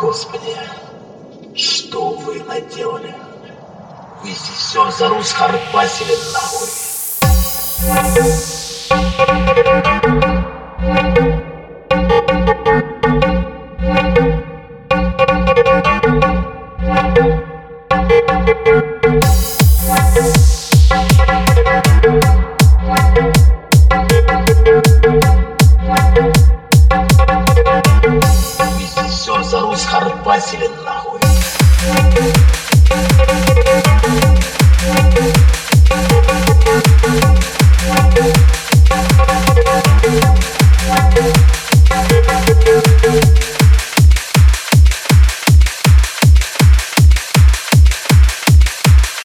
Господи, что вы наделали? Вы здесь все за рус харпасили нахуй.